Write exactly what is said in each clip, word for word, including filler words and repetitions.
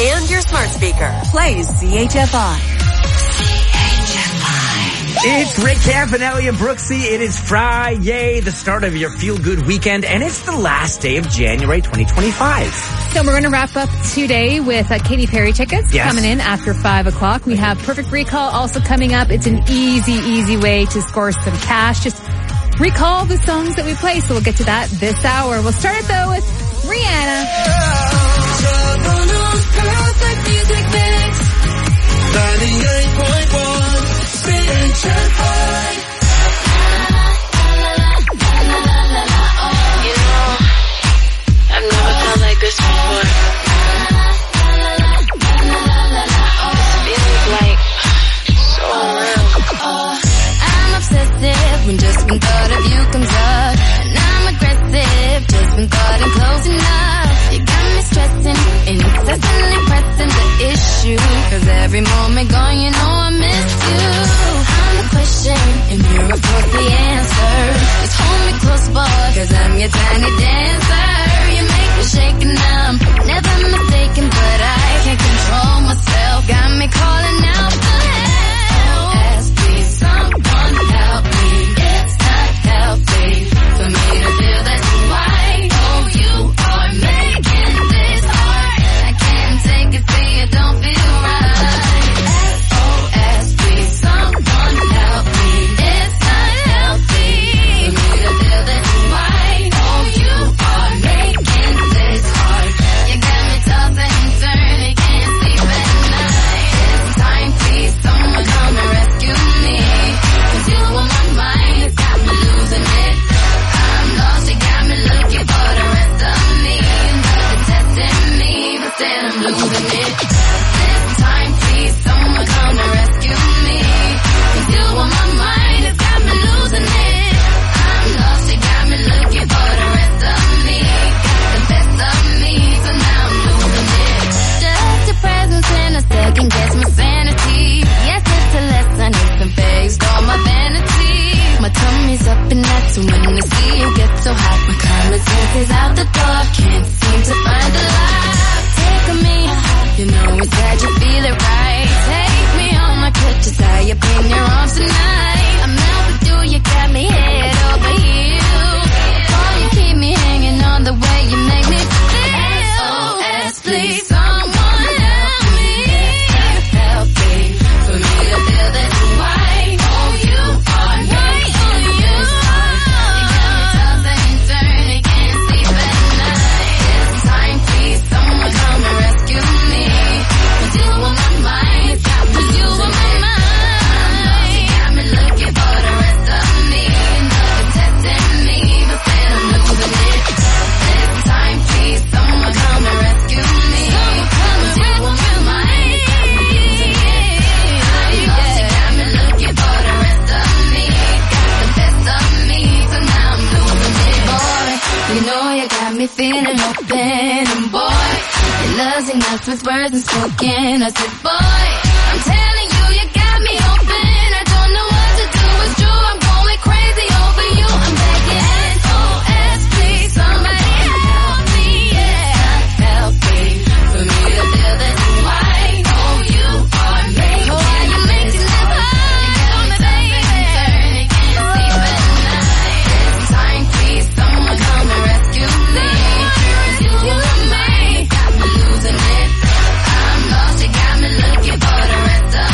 and your smart speaker. Play C H F I. It's Rick Campanelli and Brooksy. It is Friday, the start of your feel-good weekend, and it's the last day of January twenty twenty-five. So we're going to wrap up today with uh, Katy Perry tickets yes. coming in after five o'clock. We have Perfect Recall also coming up. It's an easy, easy way to score some cash. Just recall the songs that we play, so we'll get to that this hour. We'll start it, though, with Rihanna. Perfect music mix, ninety-eight point one. You know, I've never felt like this before. This feels like so real. I'm obsessive when just one thought of you comes up, and I'm aggressive just when thought I'm close enough. You got me stressing and incessantly pressing the issue, 'cause every moment gone, you know I miss you. I'm the question and you're of course the answer. Just hold me close, boy, 'cause I'm your tiny dancer. You make me shake and numb, never mistaken, but I can't control myself. Got me calling out for help. Ask please, someone help me. It's not healthy for me to feel this way. Oh, you are making this hard. I can't take it, see it don't feel right. S O S, please, someone help me. It's not healthy for me to feel this way. Oh, you are making this hard. You got me tossing and turning, can't sleep at night. It's time, please, someone come and rescue me. 'Cause you on my mind, it's got me losing it. I'm lost, you got me looking for the rest of me. You're testing me, but then I'm losing it. This time, please, someone come and rescue me. 'Cause you on my mind, it's got me losing it. I'm lost, you got me looking for the rest of me. Got the best of me, so now I'm losing it. Just your presence in a second gets my sanity. Yes, it's a lesson, it's been phased all my vanity. My tummy's up and that's when I see you get so hot. My common sense is out the door, can't seem to find the light. Take me, you know it's that you feel it right. Take me on my crutches, tie up in your arms tonight. I'm out with you, you got me head over heels. Oh, you keep me hanging on the way you make me feel. S O S, please, someone help me. It's not healthy for me to feel this way. Oh, you are making this hard. You got me tossing and turning, can't sleep at night. It's time, please, someone come and rescue me. 'Cause you on my mind, it's got me you on my mind. You got me looking for the rest of me. You're testing me, but then I'm losing it. This time, please, someone come and rescue me. 'Cause you on my mind, it's got me losing it. I'm lost, you got me looking for the rest of me. Got the best of me, so now I'm losing it. Boy, you know you got me feeling open, and boy, your love's enough with words and spoken. I said, boy, I'm telling you, you got me open. I don't know what to do, it's true, I'm going crazy over you. I'm begging, S O S, please, somebody help me. Yeah, it's not healthy for me to feel this way. Oh, you are making, oh, you're making this hard. You got me tossing and turning, can't sleep at night. It's time, please, someone come and rescue me. 'Cause you on my mind, got me losing it. I'm lost, you got me looking for the rest of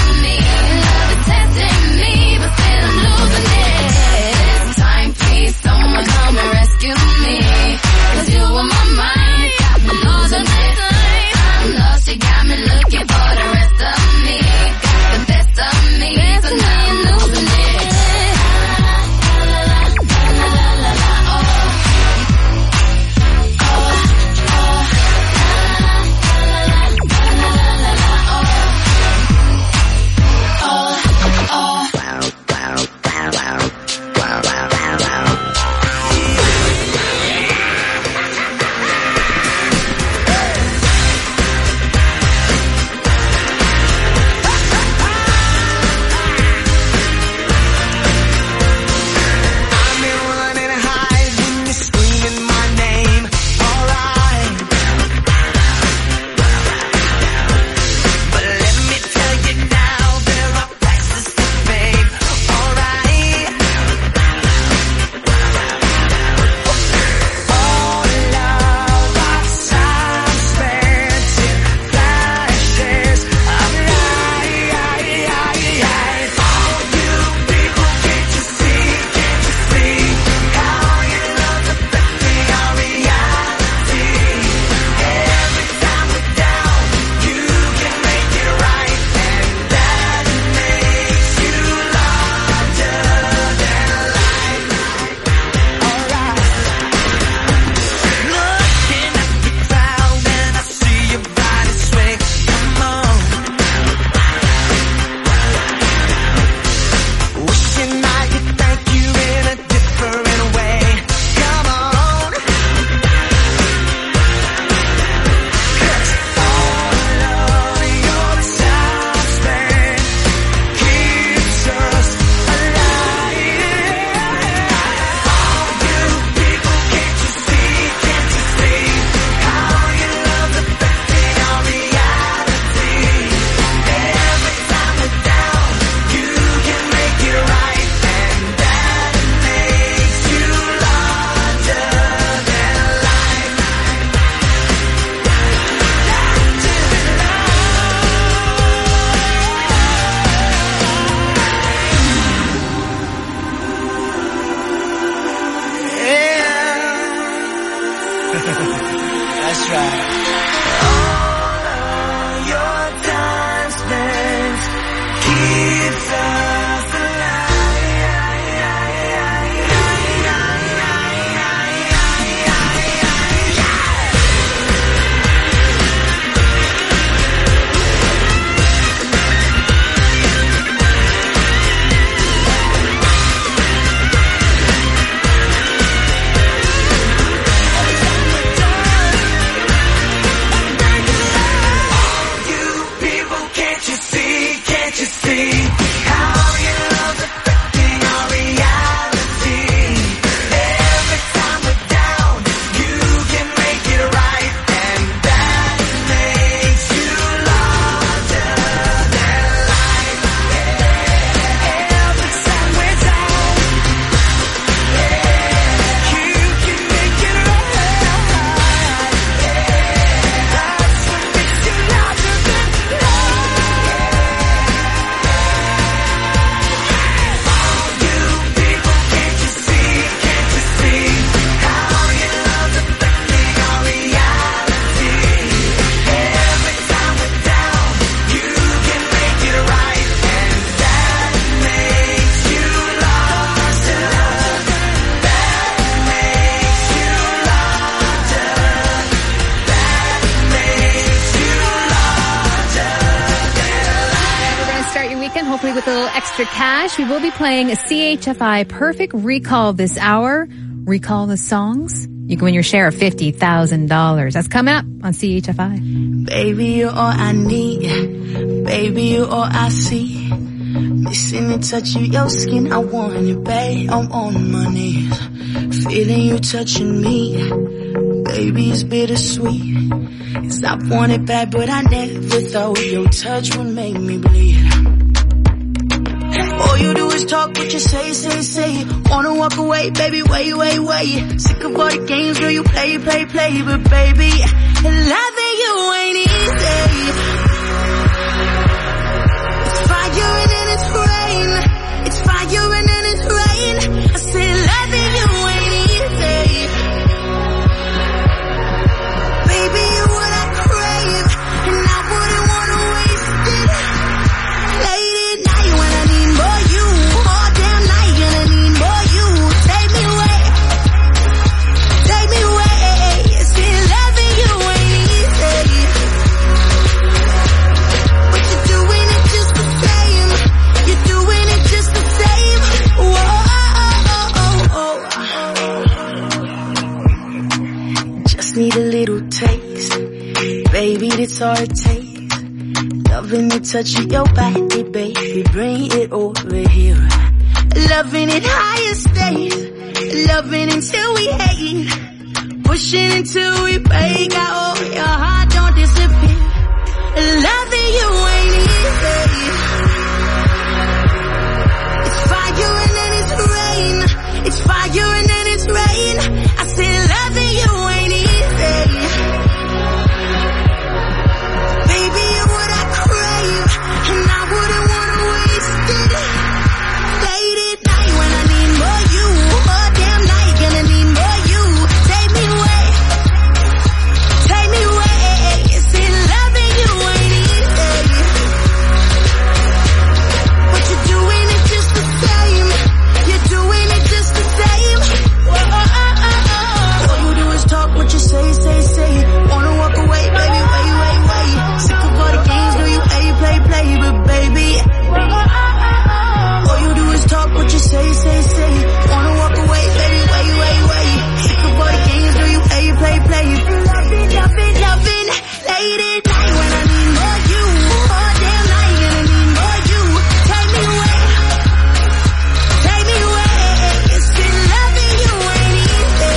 hopefully with a little extra cash. We will be playing a C H F I Perfect Recall this hour. Recall the songs. You can win your share of fifty thousand dollars. That's coming up on C H F I. Baby, you're all I need. Baby, you're all I see. Missing the touch of your skin. I want you, babe. I'm on my knees. Feeling you touching me. Baby, it's bittersweet. 'Cause I want it bad, but I never thought your touch would make me bleed. All you do is talk what you say, say, say. Wanna walk away, baby, wait, wait, wait. Sick of all the games, girl, you play, play, play. But baby, loving you ain't easy. It's fire and then it's rain. It's fire and then it's rain. I said loving you ain't easy. Baby, you're what I crave, and I wouldn't wanna waste it. Late at night when I need more you, all damn night gonna need more you. Take me away, take me away. Still loving you ain't easy, but you're doing it just the same. You're doing it just the same. Whoa, just need a little taste, baby, that's all it takes. Loving the touch of your body, baby, bring it over here. Loving it higher state, loving until we hate, pushing until we break. I hope your heart don't disappear. Loving you ain't easy. It's fire and then it's rain. It's fire and then it's rain. I said loving you ain't easy. Baby, you're what I crave, and I wouldn't wanna waste it. Late at night when I need more you, all damn night gonna need more you. Take me away, take me away. Still loving you ain't easy, but you're doing it just the same. You're doing it just the same. Whoa, oh, oh, oh, oh. All you do is talk what you say, say, say. Wanna walk away, baby, wait, wait, wait. Sick of all the games, girl, you play, play, play. But baby, all you do is talk what you say, say, say. Wanna walk away, baby, wait, wait, wait. Sick of all the games, girl, you play, play, play. Loving, loving, loving. Late at night when I need more you, all damn night gonna need more you. Take me away, take me away. Still loving you ain't easy.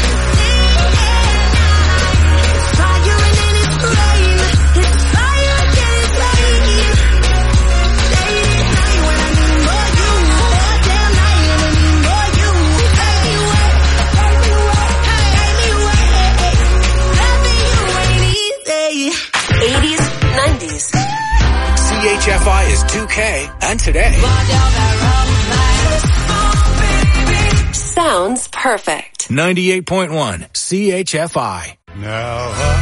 It's fire and then it's rain. It's fire and then it's rain. Late at night when I need more you, all damn night gonna need more you. Take me away, take me away, take me away. Loving you ain't easy. eighties, nineties. C H F I is two K, and today. Sounds perfect. ninety-eight point one C H F I. Now I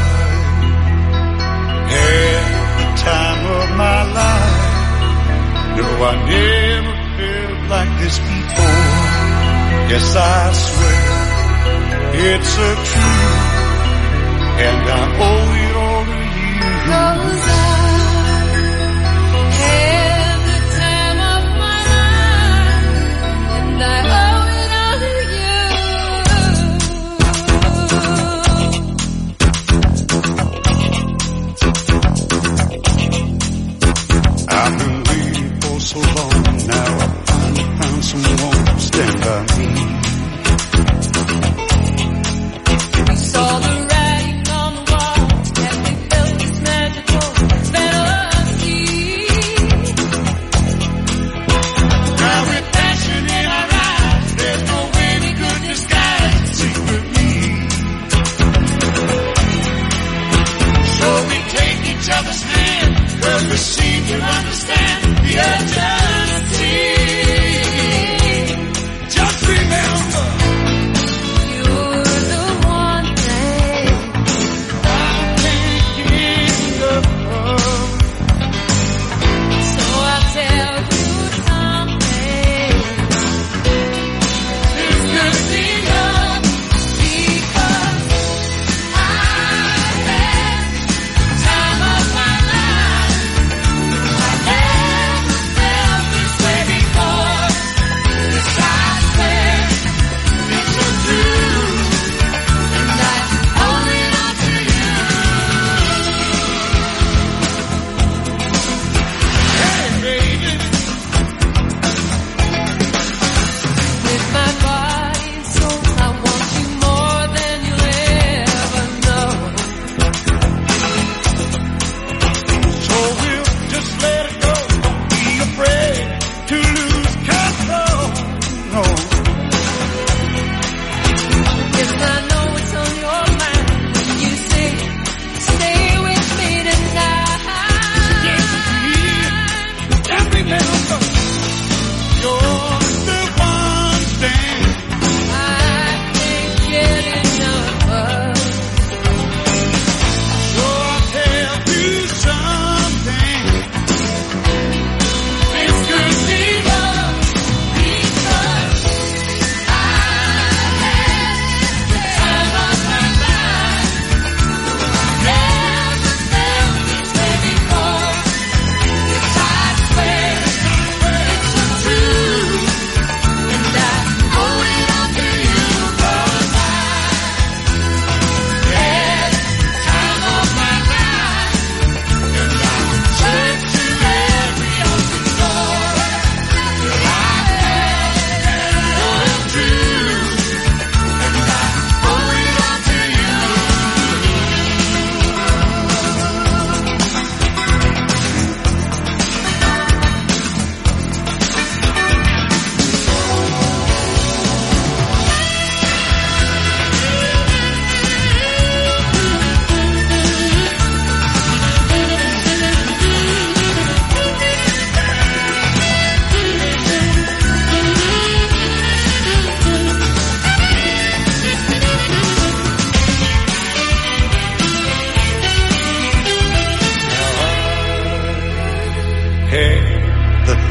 had the time of my life. No, I never felt like this before. Yes, I swear it's a truth, and I owe it all to you. 'Cause I had the time of my life, and I owe it all to I've been waiting for so long now. I finally found someone to stand by me. We saw the writing on the wall, and we felt this magical fantasy. Now with passion in our eyes, there's no any good disguise to secret me. So we take each other's hand, 'cause we seem to understand the urgency. Just remember, You're the one thing I can't get enough of. so I'll tell you something. It's just enough. Because I had the time of my life. I never felt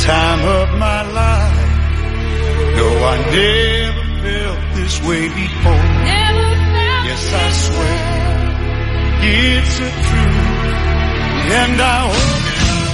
time of my life. No, I never felt this way before. Yes, I swear it's a truth, and I hope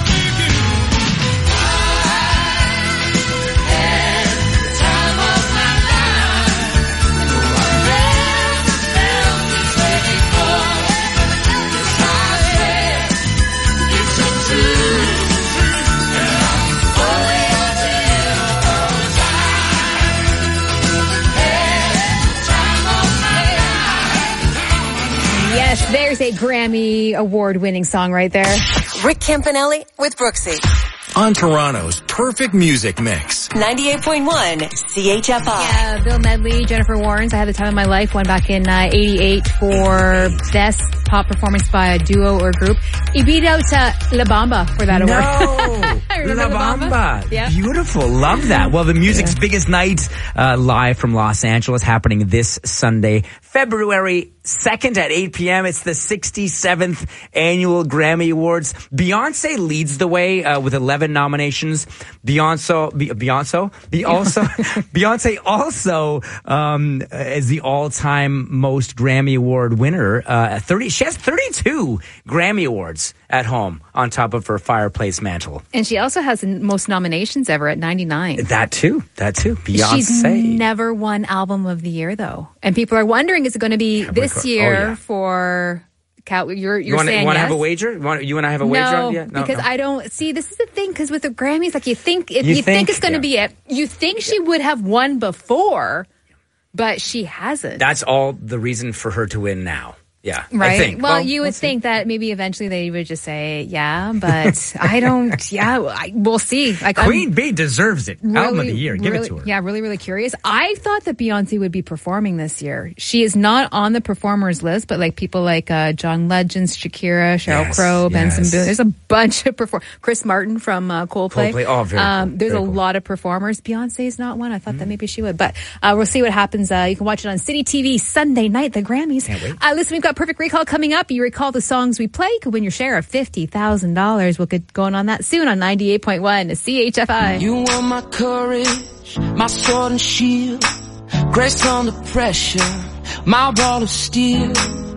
There's a Grammy award-winning song right there. Rick Campanelli with Brooksy. On Toronto's perfect music mix. ninety-eight point one C H F I. Yeah, Bill Medley, Jennifer Warnes. I had the time of my life. Won back in uh, eighty-eight for Best Pop Performance by a Duo or Group. He beat out uh, La Bamba for that award. No, La Bamba. Bamba? Yeah. Beautiful. Love that. Well, the music's yeah. biggest night uh, live from Los Angeles happening this Sunday, February second at eight p.m. It's the sixty-seventh annual Grammy Awards. Beyonce leads the way uh, with eleven nominations. Beyonce, Be- Beyonce, Be- also, Beyonce also um, is the all-time most Grammy Award winner. Uh, thirty. She has thirty-two Grammy Awards at home on top of her fireplace mantle. And she also has the most nominations ever at ninety-nine. That too. That too. Beyonce. She's never won Album of the Year, though. And people are wondering, is it going to be yeah, this year oh, yeah. for... Cal, you're, you're you wanna, saying you want to yes? have a wager? You want, you want to have a wager? No, on yeah? no because no. I don't... See, this is the thing, because with the Grammys, like you think, if you, you think, think it's going to yeah. be it, you think she would have won before, but she hasn't. That's all the reason for her to win now. Yeah, right. I think. Well, well, you would we'll think that maybe eventually they would just say, yeah, but I don't, yeah, I, we'll see. Like, Queen I'm Bee deserves it. really, Album of the year. Give really, it to her. Yeah, really, really curious. I thought that Beyonce would be performing this year. She is not on the performers list, but like people like uh, John Legend, Shakira, Sheryl yes, Crow, yes. Benson Boone. There's a bunch of perform. Chris Martin from uh, Coldplay. Coldplay. Oh, very um, cool. There's very a cool. lot of performers. Beyonce's not one. I thought mm-hmm. that maybe she would, but uh, we'll see what happens. Uh, you can watch it on City T V Sunday night, the Grammys. Can't wait. Uh, listen, we've got Perfect Recall coming up. You recall the songs we play, you could win your share of fifty thousand dollars. We'll get going on that soon on ninety-eight point one C H F I. You were my courage, my sword and shield, grace under pressure, my ball of steel.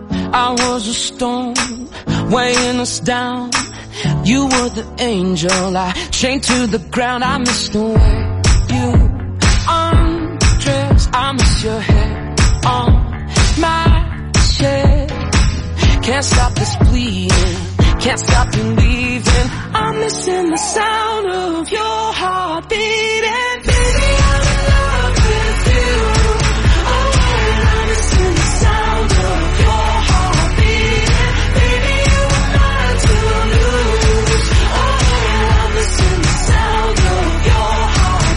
I was a storm, weighing us down. You were the angel, I chained to the ground. I miss the way you undress, I miss your hair on my chest. Can't stop this bleeding, can't stop believing. I'm missing the sound of your heart beating. Baby, I'm in love with you. Oh, and I'm missing the sound of your heart beating. Baby, you were mine to lose. Oh, and I'm missing the sound of your heart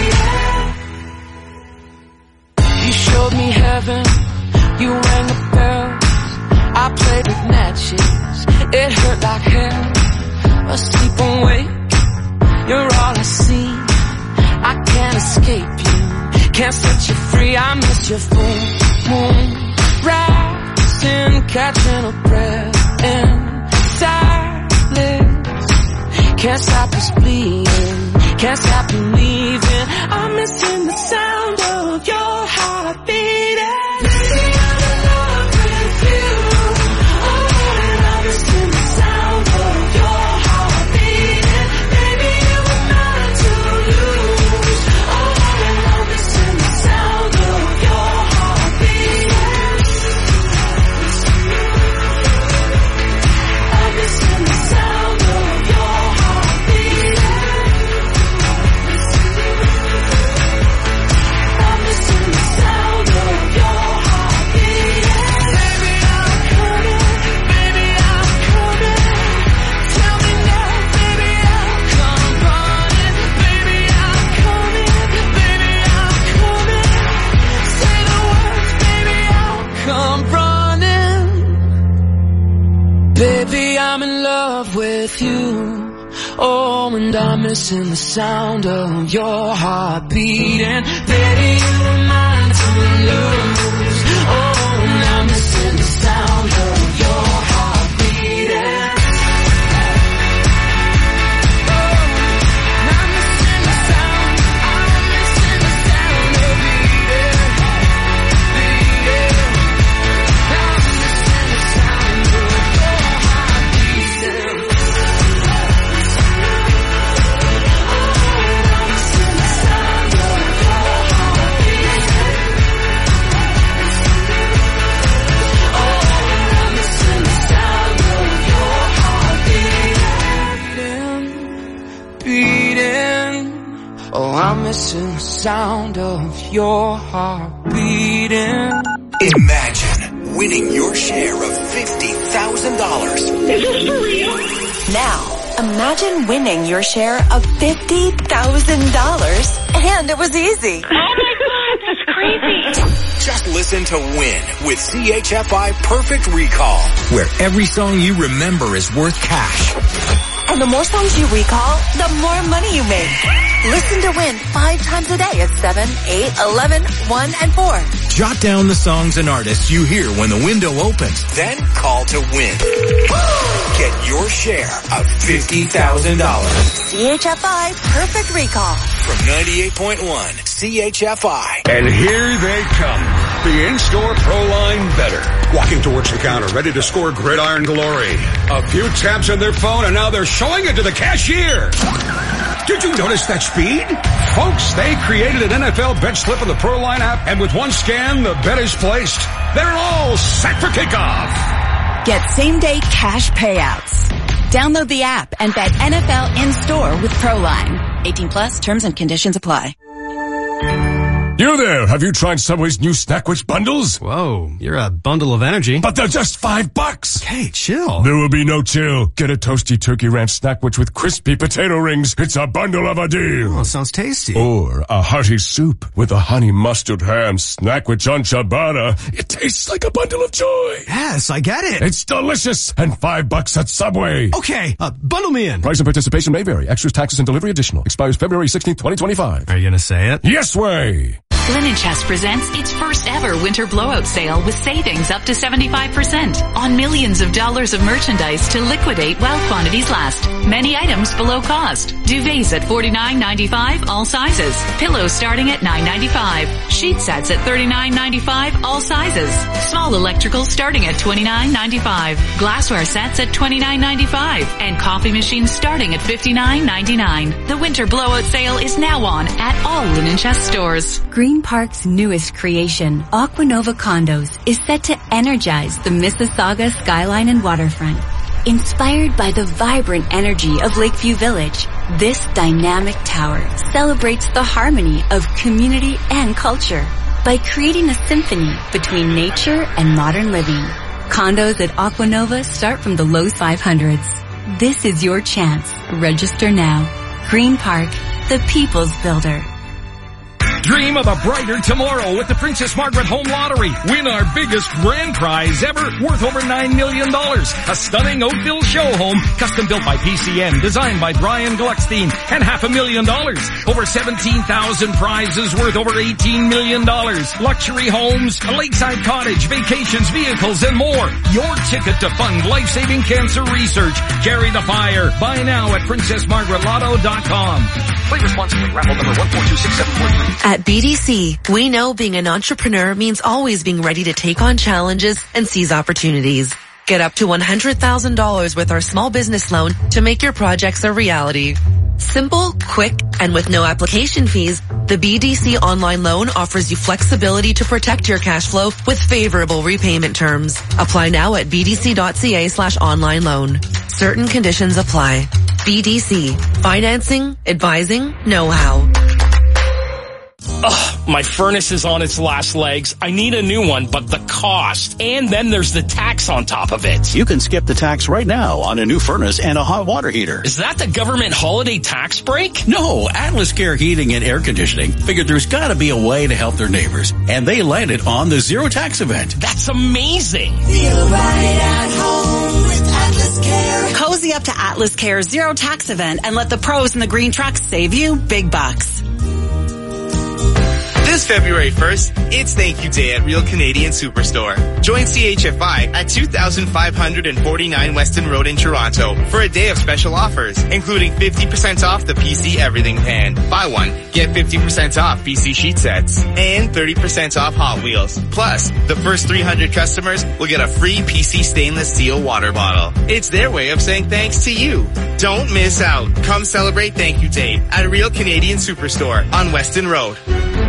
beating. You showed me heaven, you rang the bell. I played with matches, it hurt like hell. Asleep awake, you're all I see. I can't escape you, can't set you free. I miss your full moon rising, catching a breath in silence. Can't stop this bleeding, can't stop believing. I'm missing the sound of your heart beating. Baby, I'm in love with you. With you, oh, and I'm missing the sound of your heart beating. Baby, you were mine to lose. Oh, and I'm missing the sound of your heart beating. Oh, and I'm I'm missing the sound of your heart beating. Imagine winning your share of fifty thousand dollars. Is this for real? Now, imagine winning your share of fifty thousand dollars, and it was easy. Oh my God, that's crazy. Just listen to Win with C H F I Perfect Recall, where every song you remember is worth cash. And the more songs you recall, the more money you make. Listen to Win five times a day at seven, eight, eleven, one, and four. Jot down the songs and artists you hear when the window opens. Then call to win. Get your share of fifty thousand dollars. C H F I Perfect Recall. From ninety-eight point one C H F I. And here they come. The in-store Pro Line Better. Walking towards the counter, ready to score gridiron glory. A few taps on their phone, and now they're showing it to the cashier. Did you notice that speed? Folks, they created an N F L bet slip on the Pro Line app, and with one scan, the bet is placed. They're all set for kickoff. Get same-day cash payouts. Download the app and bet N F L in-store with ProLine. eighteen plus, terms and conditions apply. You there, have you tried Subway's new Snackwich bundles? Whoa, you're a bundle of energy. But they're just five bucks. Hey, chill. There will be no chill. Get a toasty turkey ranch Snackwich with crispy potato rings. It's a bundle of a deal. Oh, sounds tasty. Or a hearty soup with a honey mustard ham Snackwich on ciabatta. It tastes like a bundle of joy. Yes, I get it. It's delicious and five bucks at Subway. Okay, uh, bundle me in. Price and participation may vary. Extras, taxes, and delivery additional. Expires February sixteenth, twenty twenty-five. Are you gonna say it? Yes way. Linen Chest presents its first ever winter blowout sale with savings up to seventy-five percent on millions of dollars of merchandise to liquidate while quantities last. Many items below cost. Duvets at forty-nine ninety-five, all sizes. Pillows starting at nine ninety-five. Sheet sets at thirty-nine ninety-five, all sizes. Small electricals starting at twenty-nine ninety-five. Glassware sets at twenty-nine ninety-five. And coffee machines starting at fifty-nine ninety-nine. The winter blowout sale is now on at all Linen Chest stores. Green Park's newest creation, Aquanova Condos, is set to energize the Mississauga skyline and waterfront. Inspired by the vibrant energy of Lakeview Village, this dynamic tower celebrates the harmony of community and culture by creating a symphony between nature and modern living. Condos at Aquanova start from the low five hundreds. This is your chance. Register now. Green Park, the people's builder. Dream of a brighter tomorrow with the Princess Margaret Home Lottery. Win our biggest grand prize ever, worth over nine million dollars. A stunning Oakville show home, custom built by P C M, designed by Brian Gluckstein, and half a million dollars. Over seventeen thousand prizes worth over eighteen million dollars. Luxury homes, a lakeside cottage, vacations, vehicles, and more. Your ticket to fund life-saving cancer research. Carry the fire. Buy now at princess margaret lotto dot com. Play responsibly. Raffle number one four two six seven four three. At B D C, we know being an entrepreneur means always being ready to take on challenges and seize opportunities. Get up to one hundred thousand dollars with our small business loan to make your projects a reality. Simple, quick, and with no application fees, the B D C online loan offers you flexibility to protect your cash flow with favorable repayment terms. Apply now at b d c dot c a slash online loan. Certain conditions apply. B D C. Financing, advising, know-how. Ugh, my furnace is on its last legs. I need a new one, but the cost. And then there's the tax on top of it. You can skip the tax right now on a new furnace and a hot water heater. Is that the government holiday tax break? No, Atlas Care Heating and Air Conditioning figured there's gotta be a way to help their neighbors. And they landed on the Zero Tax event. That's amazing. Feel right at home with Atlas Care. Cozy up to Atlas Care's Zero Tax event and let the pros in the green trucks save you big bucks. This February first, it's Thank You Day at Real Canadian Superstore. Join C H F I at two thousand five hundred forty-nine Weston Road in Toronto for a day of special offers, including fifty percent off the P C Everything Pan. Buy one, get fifty percent off P C sheet sets, and thirty percent off Hot Wheels. Plus, the first three hundred customers will get a free P C stainless steel water bottle. It's their way of saying thanks to you. Don't miss out. Come celebrate Thank You Day at Real Canadian Superstore on Weston Road.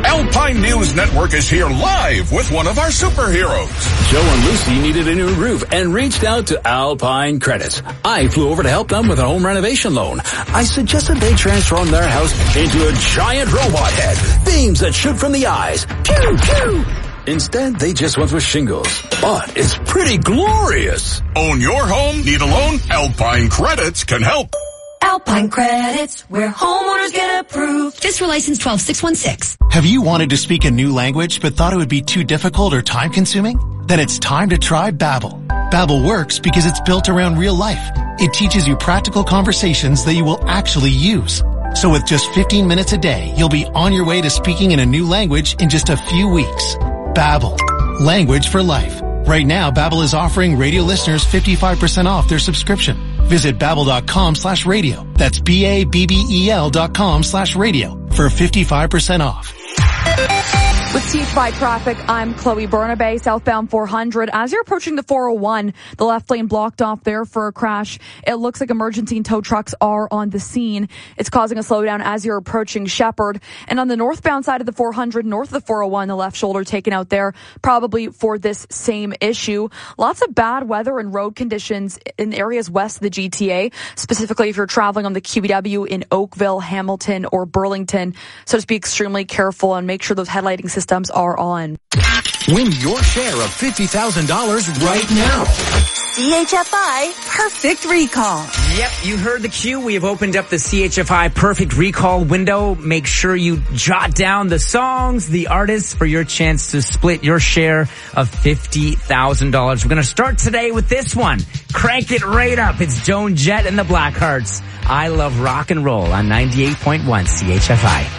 Alpine News Network is here live with one of our superheroes. Joe and Lucy needed a new roof and reached out to Alpine Credits. I flew over to help them with a home renovation loan. I suggested they transform their house into a giant robot head. Beams that shoot from the eyes. Pew, pew. Instead, they just went with shingles. But it's pretty glorious. Own your home? Need a loan? Alpine Credits can help. Alpine Credits, where homeowners get approved. This for license twelve six one six. Have you wanted to speak a new language but thought it would be too difficult or time consuming? Then it's time to try Babbel. Babbel works because it's built around real life. It teaches you practical conversations that you will actually use. So with just fifteen minutes a day, you'll be on your way to speaking in a new language in just a few weeks. Babbel. Language for life. Right now, Babbel is offering radio listeners fifty-five percent off their subscription. Visit babbel.com slash radio. That's B-A-B-B-E-L dot com slash radio for fifty-five percent off. With C H Y traffic, I'm Chloe Burnaby, southbound four hundred. As you're approaching the four oh one, the left lane blocked off there for a crash. It looks like emergency and tow trucks are on the scene. It's causing a slowdown as you're approaching Shepherd. And on the northbound side of the four hundred, north of the four oh one, the left shoulder taken out there, probably for this same issue. Lots of bad weather and road conditions in areas west of the G T A, specifically if you're traveling on the Q B W in Oakville, Hamilton, or Burlington. So just be extremely careful and make sure those headlighting systems Systems are on. Win your share of fifty thousand dollars right now. C H F I Perfect Recall. Yep, you heard the cue. We have opened up the C H F I Perfect Recall window. Make sure you jot down the songs, the artists, for your chance to split your share of fifty thousand dollars. We're going to start today with this one. Crank it right up. It's Joan Jett and the Blackhearts. I Love Rock and Roll on ninety-eight point one C H F I.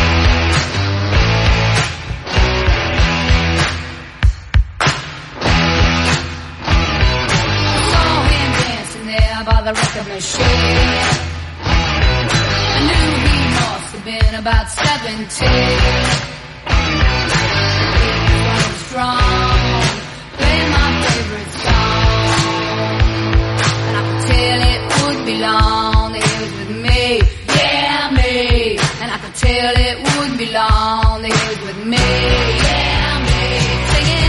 By the record machine, I knew he must have been about seventeen. He was strong, playing my favorite song, and I could tell it would be long that he was with me, yeah me. And I could tell it wouldn't be long that he was with me, yeah me. Singing.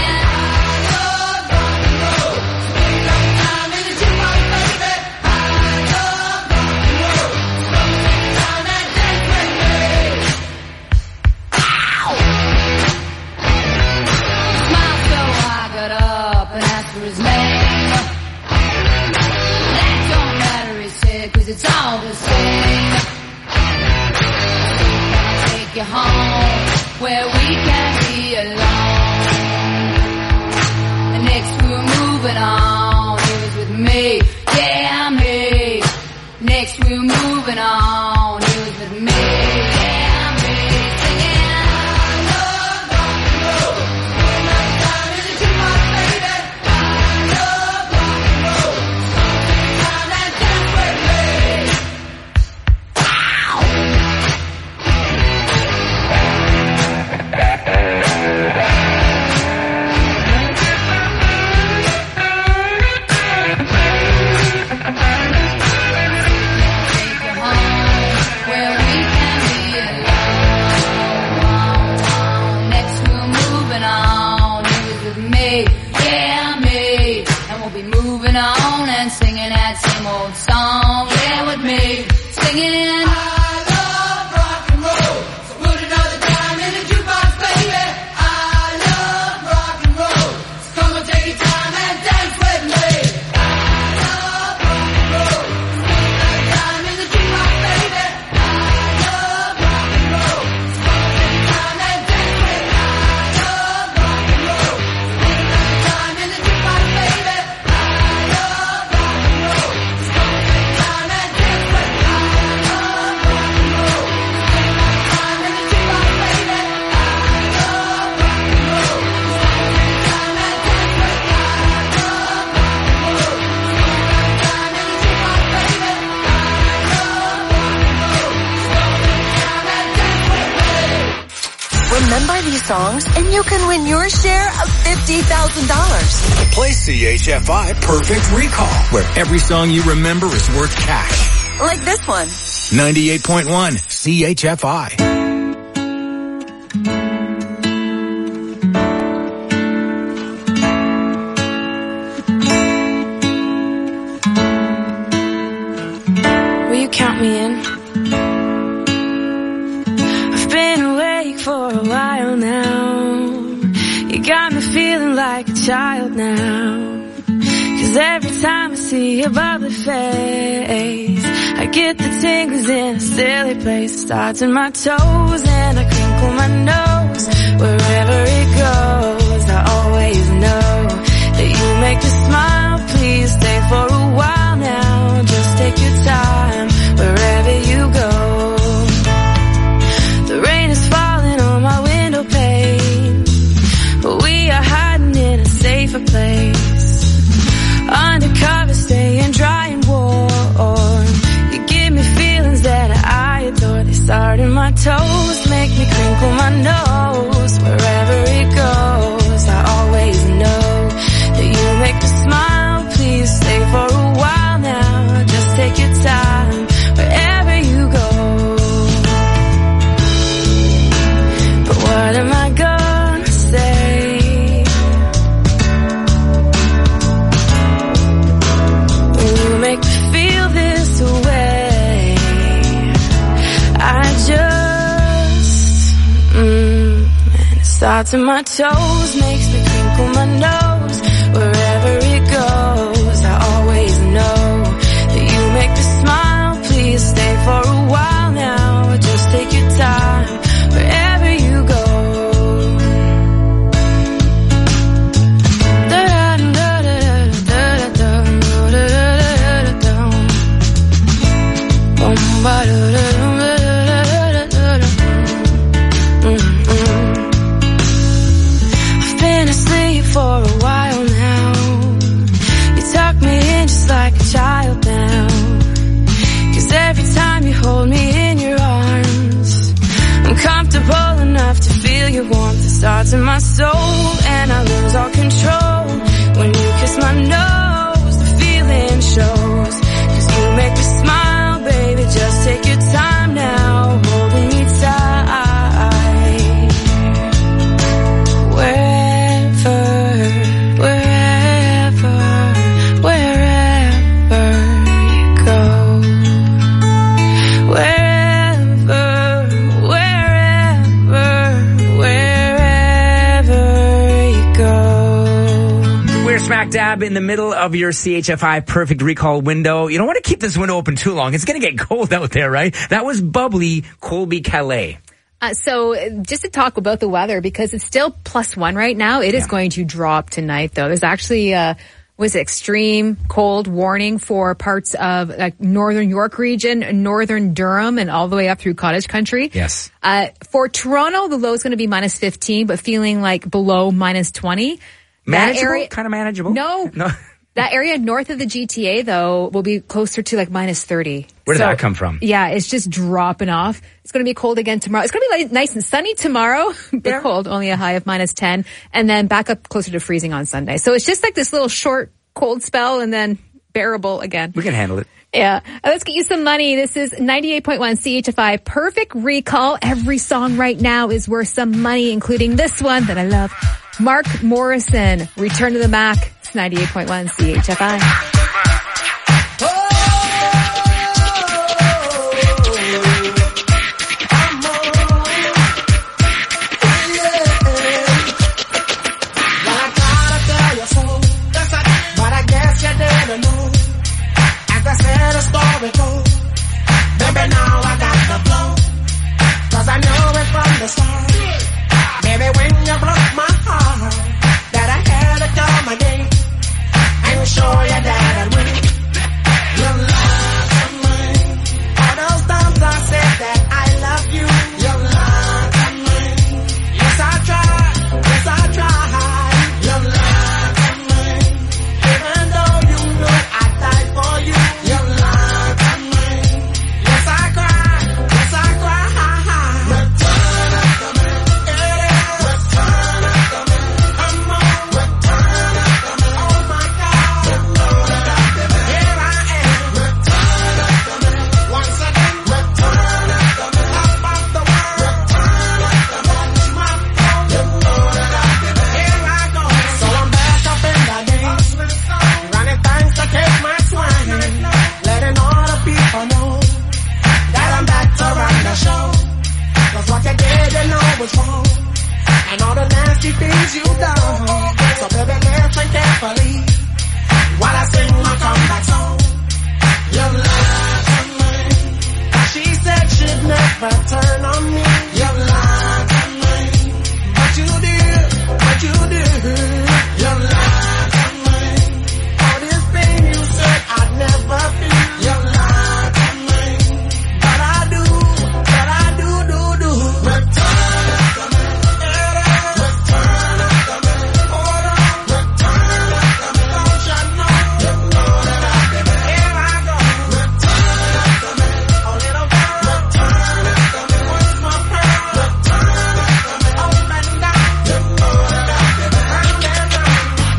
It's all the same. I'll take you home where we can be alone. And next we're moving on. He was with me, yeah me. Next we're moving on. He was with me, yeah me. Singing, I love rock and roll. Spend my time in the jukebox, baby. I love rock and roll. Spend time and dance with me. On and singing that same old song, yeah, with me, singing in. I love rock and roll, so put another dime in the jukebox, baby. I love rock and roll, so come and take your time and dance with me. I love rock and roll, so put another dime in the jukebox, baby. I love rock and roll, so come and take your time and dance with me. I love rock and roll, so put another dime in the jukebox, baby. Remember these songs and you can win your share of fifty thousand dollars. Play C H F I Perfect Recall, where every song you remember is worth cash. Like this one. ninety-eight point one C H F I. count me in. I've been awake for a while now. You got me feeling like a child now. Cause every time I see your bubbly face, I get the tingles in a silly place. It starts in my toes and I crinkle my nose. Wherever it goes, I always know that you make me smile. Please stay for a while now. Just take your time wherever you go. The rain is falling on my window pane, but we are hiding in a safer place. Undercover, staying dry and warm. You give me feelings that I adore. They start in my toes, make me crinkle my nose. Wherever it goes, I always know that you make me smile. Please stay for a while now. Just take your time wherever you go. But what am I gonna say? Make me feel this way. I just, mm, and it starts in my toes, makes me crinkle my nose. Wherever it goes, I always know that you make me smile. Please stay for a while now. Just take your time wherever you go. I've been asleep for a while now. You tuck me in just like a child now. Cause every time you hold me in your arms, I'm comfortable enough to feel your warmth. It starts in my soul and I lose all control. When you kiss my nose, the feeling shows. Cause you make me smile, baby, just take your time now, holding me tight. Wherever, wherever, wherever you go. Wherever, wherever, wherever you go. We're smack dab in the middle of your C H F I perfect recall window. You don't want to keep this window open too long. It's going to get cold out there, right? That was bubbly Colby Calais. Uh, so just to talk about the weather, because it's still plus one right now, it yeah. is going to drop tonight, though. There's actually uh was extreme cold warning for parts of like northern York region, northern Durham, and all the way up through Cottage Country. Yes. Uh, for Toronto, the low is going to be minus fifteen, but feeling like below minus twenty. Manageable? Kind of manageable? No. No. That area north of the G T A, though, will be closer to like minus thirty. Where did so, that come from? Yeah, it's just dropping off. It's going to be cold again tomorrow. It's going to be like nice and sunny tomorrow, but yeah. cold, only a high of minus ten, and then back up closer to freezing on Sunday. So it's just like this little short cold spell and then bearable again. We can handle it. Yeah. Uh, let's get you some money. This is ninety-eight point one C H F I Perfect Recall. Every song right now is worth some money, including this one that I love. Mark Morrison, Return to the Mac. It's ninety-eight point one C H F I. Baby, now I got the flow, 'cause I know it from the start. Baby, when you broke my heart, that I had to call my name and show you that was wrong and all the nasty things you done. So baby, listen carefully while I sing my comeback song. You lied to me. She said she'd never turn on me. You lied to me. But you did, but you did. You lied to me. All this pain you said I'd never feel. You lied to me. But I do, but I do, do, do. Return to me. Return to me. Hold on. Return to me. Don't you know? You know that I did it. Here I go. Return to me. A little girl. Return to me. What's my prayer? Return to me. Up and down. You know that I did it. Round and round.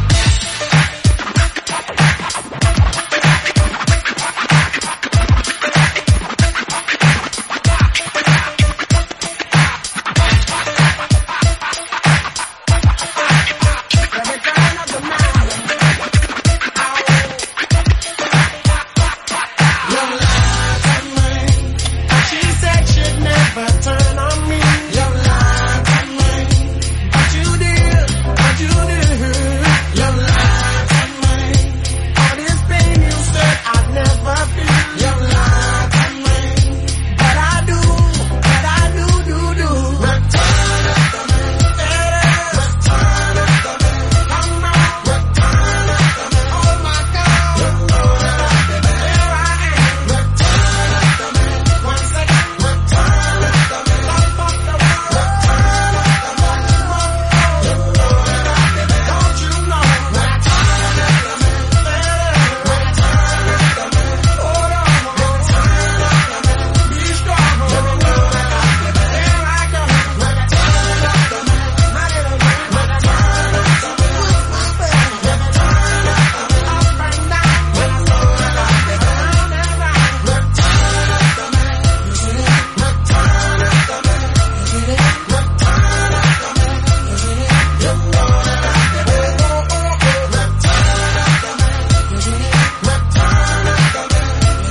She said she'd never turn on me. You lied to me. But you did, but you did. You lied to me. All this pain you said I'd never feel. You lied to me. But I do, but I do, do, do. Return to me. Return to me. Come on. Return to me. Oh my God. You know that I did it. Here I am. Return to me. One second. Return to me. Top of the world. Return to me. You know that I did it. Don't you know? Return to me. Return to me. Hold on. Return to me. Be strong. You know that I did it. Here I go. Return to me. My little girl. Return to me. Return to me. Up and down. You know that I did it. Round and round. Return to me. Return to me. Return to me. You know that I did it. Oh, oh, oh. Return to me. Return to me.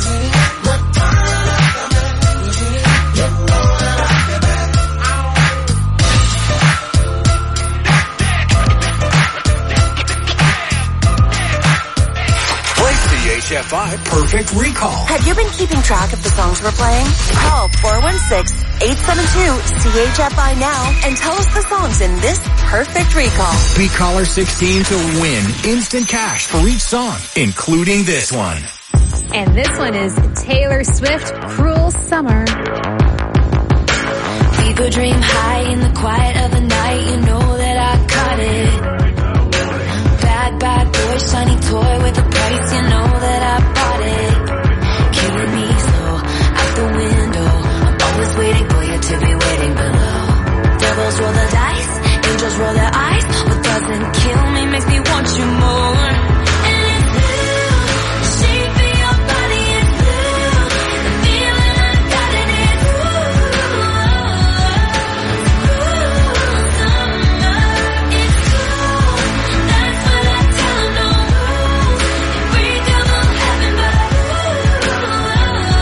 Return to me. You know that I did it. Play C H F I Perfect Recall. Have you been keeping track of the songs we're playing? Call four one six, eight seven two, C H F I now and tell us the songs in this perfect recall. Be caller sixteen to win instant cash for each song, including this one. And this one is Taylor Swift, Cruel Summer. People dream high in the quiet of the night. You know that I caught it. Bad, bad boy, shiny toy with a price. You know that I bought it. Killing me slow out the window. I'm always waiting for you to be waiting below. Devils roll the dice, angels roll their eyes. What doesn't kill me makes me want you more. And it's blue, the shape of your body is blue. The feeling I got in it, ooh. Summer, it's cool. That's what I tell 'em, no rules. It break 'em all heaven, but ooh.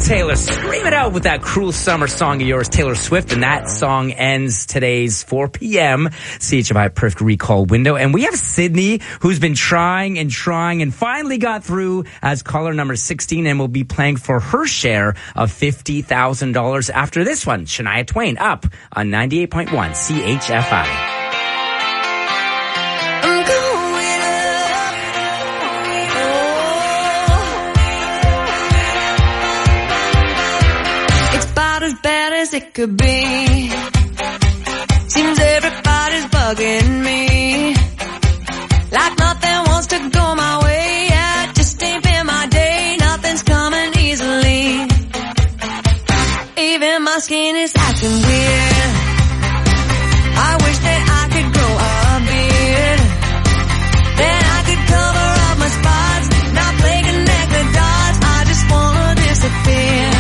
Taylor, scream it out with that Cruel Summer song of yours, Taylor Swift. And that song ends today's four p.m. C H F I Perfect Recall window. And we have Sydney, who's been trying and trying and finally got through as caller number sixteen and will be playing for her share of fifty thousand dollars after this one. Shania Twain, up on ninety-eight point one C H F I. As bad as it could be. Seems everybody's bugging me. Like nothing wants to go my way. Yeah, it just ain't been my day. Nothing's coming easily. Even my skin is acting weird. I wish that I could grow a beard. Then I could cover up my spots. Not play connect the dots. I just wanna disappear.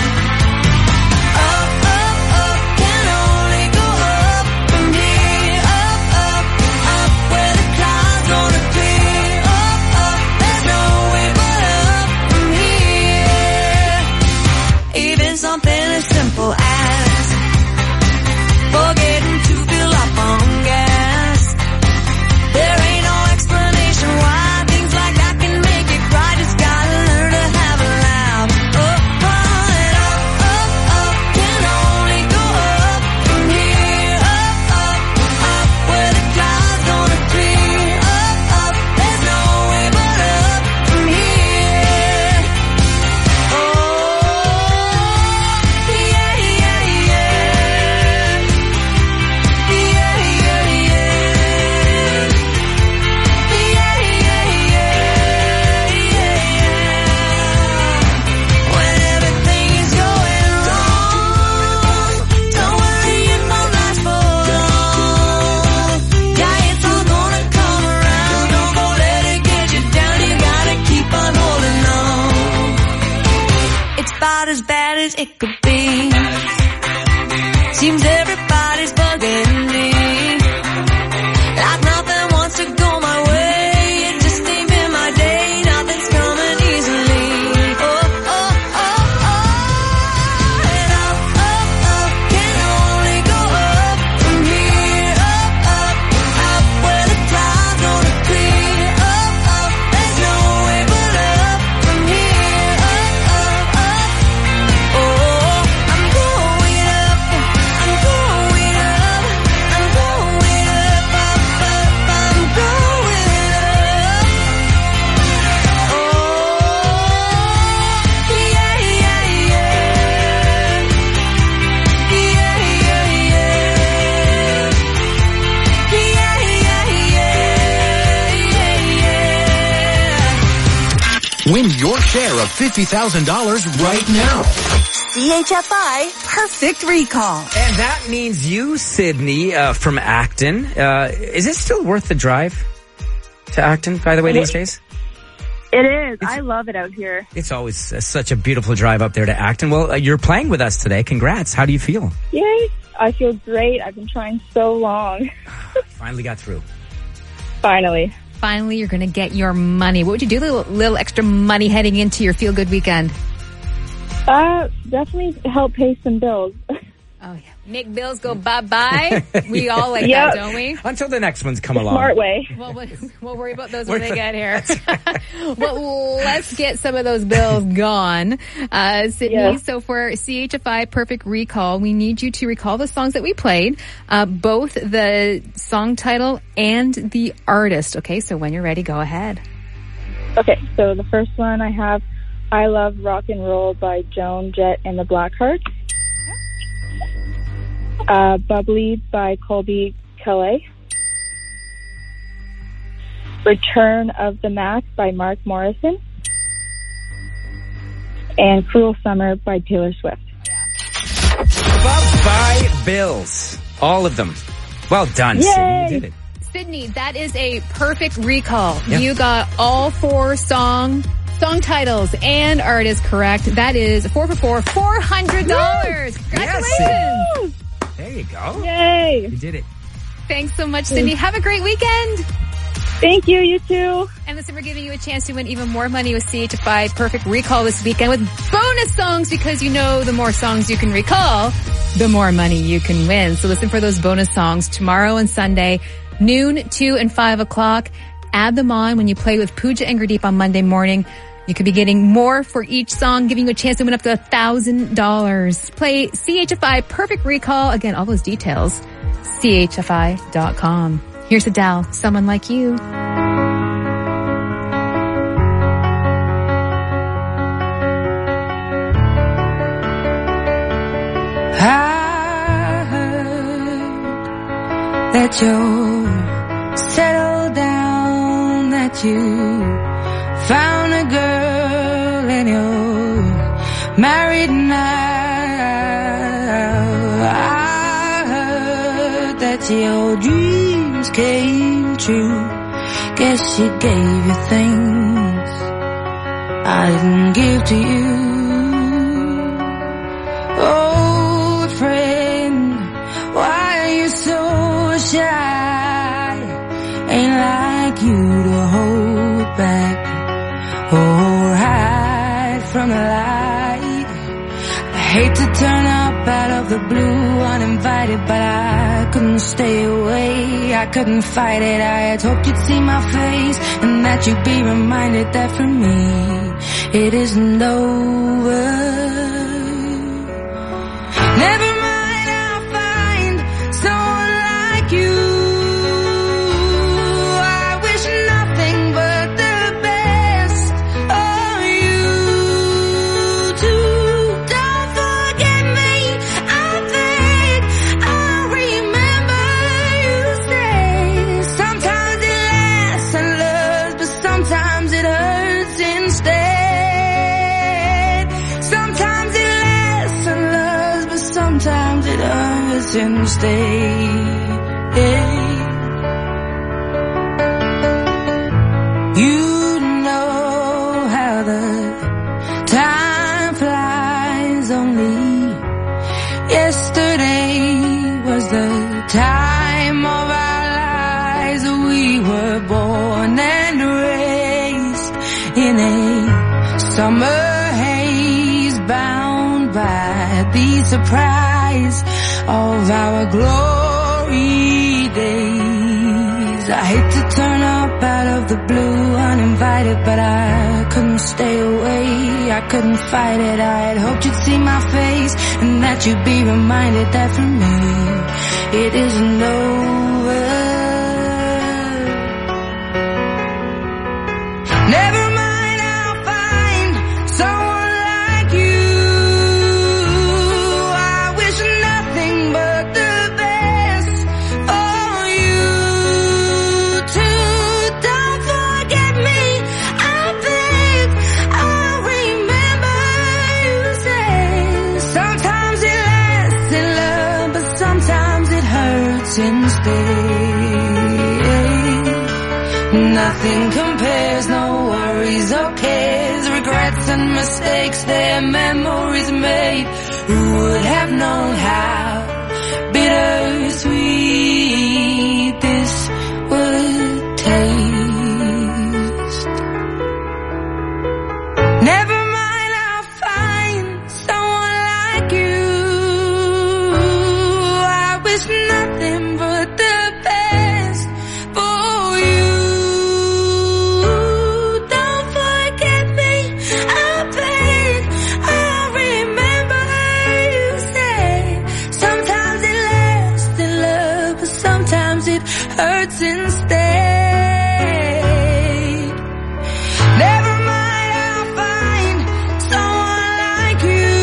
Something as simple as forgetting to fill up on gas. There ain't no explanation why things like that can make you cry. Just gotta learn to have a laugh. Oh, oh, and up, up, up, can only go up from here. Up, up, up, where the clouds gonna clear. Up, up, there's no way but up from here. Oh. As bad as it could be. Seems everybody's bugging me. Like nothing wants to go my way. It just ain't been my day. Nothing's coming easily. Oh, oh, oh, oh. And up, up, up, can only go up from here. Up, up, up, where the clouds gonna clear. Up, up, there's no way but up from here. Up, up, up. Win your share of fifty thousand dollars right now. C H F I Perfect Recall. And that means you, Sydney, uh, from Acton. Uh, is it still worth the drive to Acton, by the way, these days? It is. It's, I love it out here. It's always uh, such a beautiful drive up there to Acton. Well, uh, you're playing with us today. Congrats. How do you feel? Yay. I feel great. I've been trying so long. Finally got through. Finally. Finally, you're going to get your money. What would you do? Little, little extra money heading into your feel-good weekend? Uh, definitely help pay some bills. Oh, yeah. Make bills go bye-bye. We all like yep. that, don't we? Until the next ones come the along. Smart way. Well, we'll worry about those when they get here. Well, let's get some of those bills gone. Uh, Sydney, yeah. So for C H F I Perfect Recall, we need you to recall the songs that we played, uh, both the song title and the artist. Okay, so when you're ready, go ahead. Okay, so the first one I have, I Love Rock and Roll by Joan Jett and the Blackhearts. Uh, Bubbly by Colby Calais. Return of the Mac by Mark Morrison. And Cruel Summer by Taylor Swift. Above by Bills. All of them. Well done, Yay! Sydney. You did it. Sydney, that is a perfect recall. Yeah. You got all four song song titles and artists correct. That is four for four, four hundred dollars. Congratulations. Yes, there you go. Yay. You did it. Thanks so much, Sydney. Have a great weekend. Thank you, you too. And listen, we're giving you a chance to win even more money with C H F I Perfect Recall this weekend with bonus songs, because you know the more songs you can recall, the more money you can win. So listen for those bonus songs tomorrow and Sunday, noon, two, and five o'clock. Add them on when you play with Pooja and Gurdeep on Monday morning. You could be getting more for each song, giving you a chance to win up to one thousand dollars. Play C H F I Perfect Recall. Again, all those details, C H F I dot com. Here's Adele, Someone Like You. I heard that you're settled down, that you found a girl and you're married now. I heard that your dreams came true. Guess she gave you things I didn't give to you. Oh, friend, why are you so shy? Ain't like you to hold back or hide from the light. I hate to turn up out of the blue uninvited, but I couldn't stay away. I couldn't fight it. I had hoped you'd see my face and that you'd be reminded that for me it isn't over. Never mind, I'll find someone like you. I wish nothing but the best of you too. Don't forget me, I think I remember you say sometimes it lasts and loves, but sometimes it hurts instead. Sometimes it lasts and loves, but sometimes it hurts instead. You know how the time flies. Only yesterday was the time of our lives. We were born and raised in a summer haze, bound by the surprise of our glory days. I hate to turn up out of the blue uninvited, but I couldn't stay away. I couldn't fight it. I had hoped you'd see my face and that you'd be reminded that for me it isn't over. Never mind, I'll find someone like you. I wish nothing but the best for you too. Don't forget me, I think I remember you say sometimes it lasts in love, but sometimes it hurts instead. Nothing compares, no worries or cares, regrets and mistakes, their memories made. Who would have known how bittersweet this would taste? Never mind, I'll find someone like you. I wish nothing but the best for you. Don't forget me, I think I remember you say sometimes it lasts in love, but sometimes it hurts instead. Never mind, I'll find someone like you.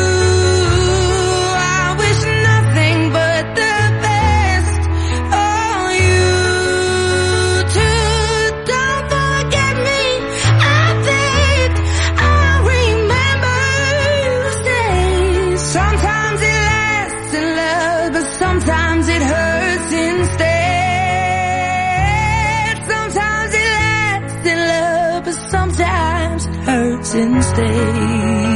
I wish nothing but the best for you too. Don't forget me, I think I remember you say sometimes it lasts in love, but sometimes it hurts instead. Sometimes it lasts in love, but sometimes it hurts instead.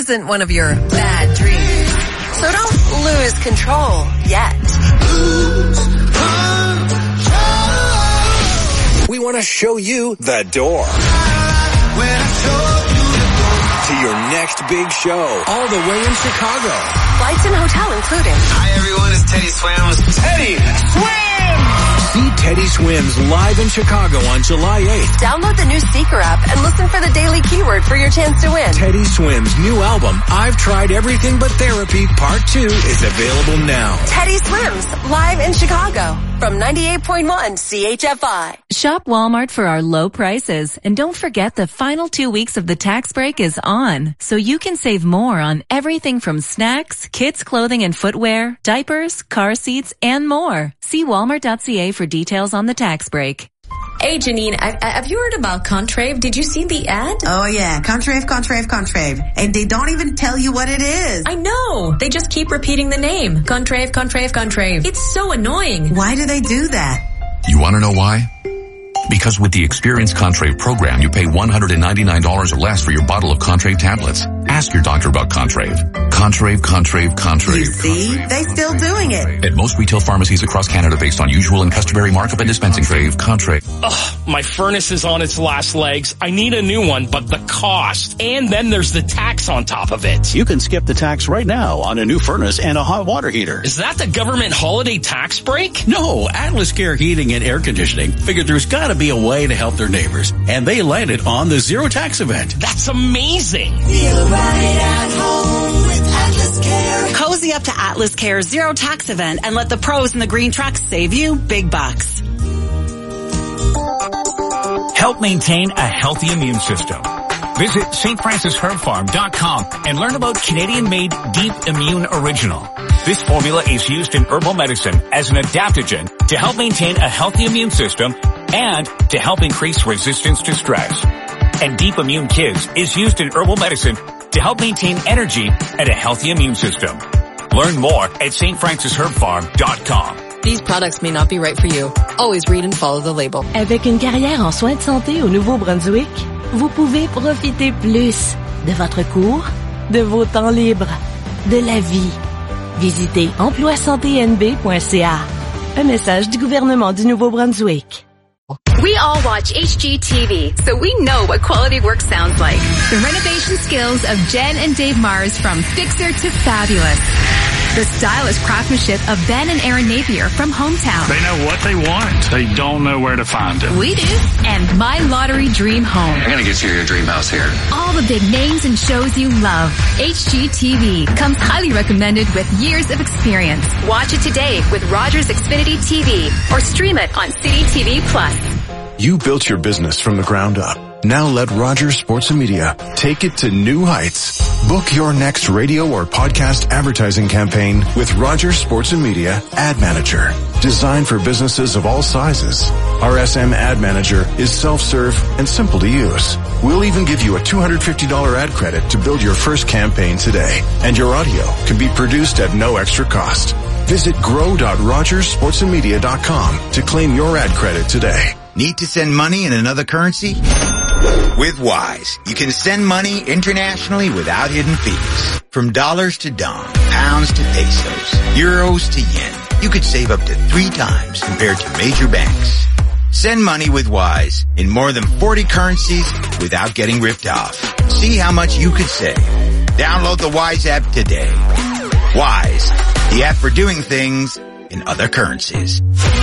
isn't one of your bad dreams. So don't lose control yet. We want to show you the door to your next big show, all the way in Chicago. Flights and hotel included. Hi everyone, it's Teddy Swims. Teddy Swims! See Teddy Swims live in Chicago on July eighth. Download the new Seeker app and listen for the daily keyword for your chance to win. Teddy Swims' new album, I've Tried Everything But Therapy, Part two, is available now. Teddy Swims, live in Chicago from ninety-eight point one C H F I. Shop Walmart for our low prices. And don't forget the final two weeks of the tax break is on. So you can save more on everything from snacks, kids' clothing and footwear, diapers, car seats, and more. See walmart dot c a for details on the tax break. Hey, Janine, I, I, have you heard about Contrave? Did you see the ad? Oh, yeah. Contrave, Contrave, Contrave. And they don't even tell you what it is. I know. They just keep repeating the name. Contrave, Contrave, Contrave. It's so annoying. Why do they do that? You want to know why? Because with the Experience Contrave program, you pay one hundred ninety-nine dollars or less for your bottle of Contrave tablets. Ask your doctor about Contrave. Contrave, Contrave, Contrave. You see? They still doing it. At most retail pharmacies across Canada based on usual and customary markup and dispensing. Contrave, Contrave. Ugh, my furnace is on its last legs. I need a new one, but the cost. And then there's the tax on top of it. You can skip the tax right now on a new furnace and a hot water heater. Is that the government holiday tax break? No, Atlas Care Heating and Air Conditioning figured there's gotta be a way to help their neighbors. And they landed on the Zero Tax event. That's amazing. Feel right at home with Atlas Care. Cozy up to Atlas Care's Zero Tax event and let the pros in the green trucks save you big bucks. Help maintain a healthy immune system. Visit S T Francis Herb Farm dot com and learn about Canadian-made Deep Immune Original. This formula is used in herbal medicine as an adaptogen to help maintain a healthy immune system and to help increase resistance to stress. And Deep Immune Kids is used in herbal medicine to help maintain energy and a healthy immune system. Learn more at S T Francis Herb Farm dot com. These products may not be right for you. Always read and follow the label. Avec une carrière en soins de santé au Nouveau-Brunswick, vous pouvez profiter plus de votre cours, de vos temps libres, de la vie. Visitez emploi santé n b point c a. Un message du gouvernement du Nouveau-Brunswick. We all watch H G T V, so we know what quality work sounds like. The renovation skills of Jen and Dave Mars from Fixer to Fabulous. The stylish craftsmanship of Ben and Aaron Napier from Hometown. They know what they want. They don't know where to find it. We do. And My Lottery Dream Home. I'm gonna get you your dream house here. All the big names and shows you love. H G T V comes highly recommended with years of experience. Watch it today with Rogers Xfinity T V or stream it on City T V Plus. You built your business from the ground up. Now let Rogers Sports and Media take it to new heights. Book your next radio or podcast advertising campaign with Rogers Sports and Media Ad Manager. Designed for businesses of all sizes. R S M Ad Manager is self-serve and simple to use. We'll even give you a two hundred fifty dollars ad credit to build your first campaign today. And your audio can be produced at no extra cost. Visit grow dot rogers sports and media dot com to claim your ad credit today. Need to send money in another currency? With Wise, you can send money internationally without hidden fees. From dollars to dong, pounds to pesos, euros to yen, you could save up to three times compared to major banks. Send money with Wise in more than forty currencies without getting ripped off. See how much you could save. Download the Wise app today. Wise, the app for doing things in other currencies.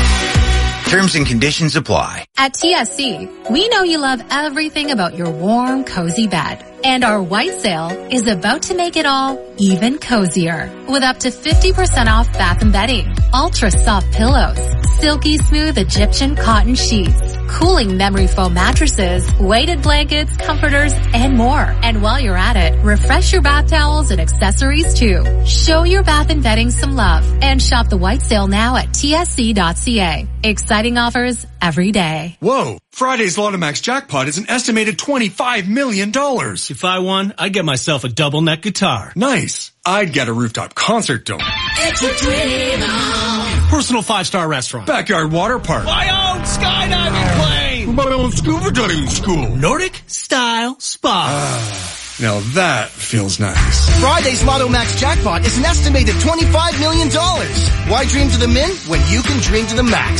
Terms and conditions apply. At T S C, we know you love everything about your warm, cozy bed. And our white sale is about to make it all even cozier. With up to fifty percent off bath and bedding, ultra soft pillows, silky smooth Egyptian cotton sheets, cooling memory foam mattresses, weighted blankets, comforters, and more. And while you're at it, refresh your bath towels and accessories too. Show your bath and bedding some love and shop the white sale now at T S C dot C A. Exciting offers every day. Whoa! Friday's Lotomax jackpot is an estimated twenty-five million dollars. If I won, I'd get myself a double neck guitar. Nice. I'd get a rooftop concert dome. It's a dream home. Personal five-star restaurant. Backyard water park. My own skydiving plane. My own scuba diving school. Nordic style spa. Now that feels nice. Friday's Lotto Max jackpot is an estimated twenty-five million dollars. Why dream to the min when you can dream to the max?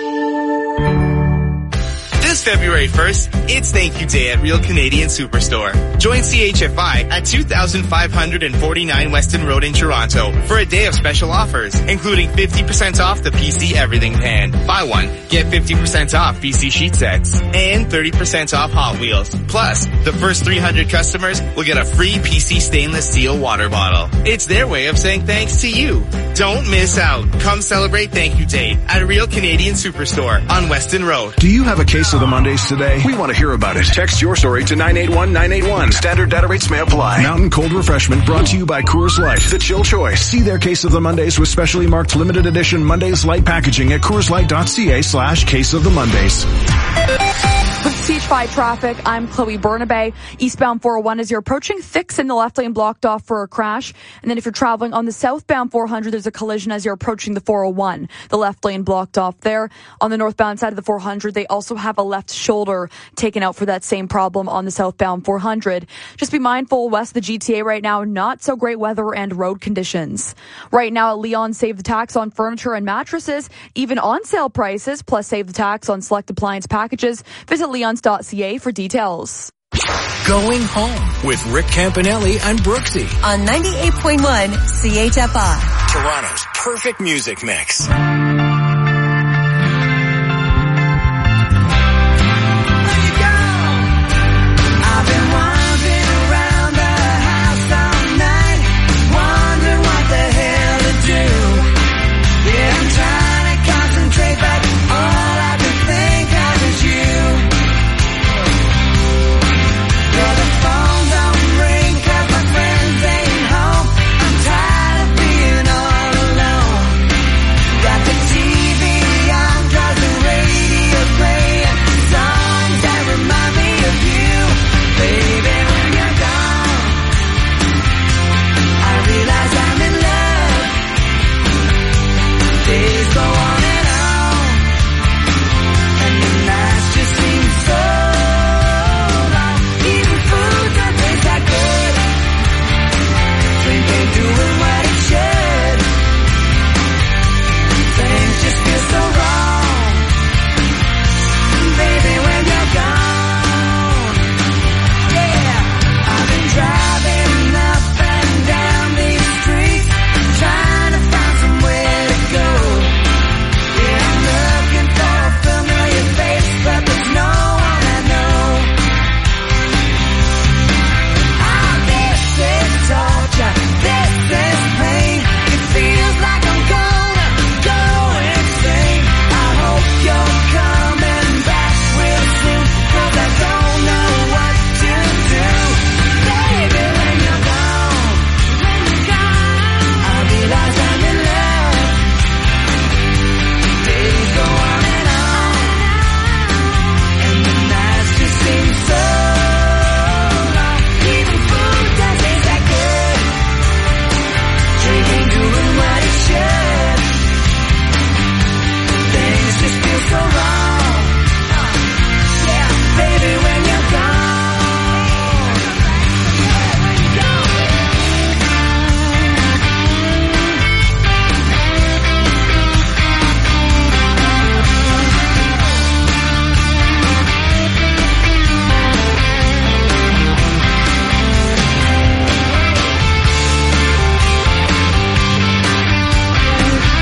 This February first, it's Thank You Day at Real Canadian Superstore. Join C H F I at two thousand five hundred forty-nine Weston Road in Toronto for a day of special offers, including fifty percent off the P C Everything Pan. Buy one, get fifty percent off P C sheet sets, and thirty percent off Hot Wheels. Plus, the first three hundred customers will get a free P C stainless steel water bottle. It's their way of saying thanks to you. Don't miss out. Come celebrate Thank You Day at Real Canadian Superstore on Weston Road. Do you have a case of the Mondays today? We want to hear about it. Text your story to nine eight one nine eight one. Standard data rates may apply. Mountain Cold Refreshment brought to you by Coors Light. The chill choice. See their case of the Mondays with specially marked limited edition Mondays Light packaging at CoorsLight.ca slash case of the Mondays. With C H five traffic, I'm Chloe Burnaby. Eastbound four oh one as you're approaching Thix in the left lane blocked off for a crash. And then if you're traveling on the southbound four hundred, there's a collision as you're approaching the four oh one. The left lane blocked off there. On the northbound side of the four hundred, they also have a left shoulder taken out for that same problem on the southbound four hundred. Just be mindful west of the G T A right now, not so great weather and road conditions. Right now at Leon, save the tax on furniture and mattresses, even on sale prices, plus save the tax on select appliance packages. Visit leons dot c a for details. Going home with Rick Campanelli and Brooksy on ninety-eight point one C H F I. Toronto's perfect music mix.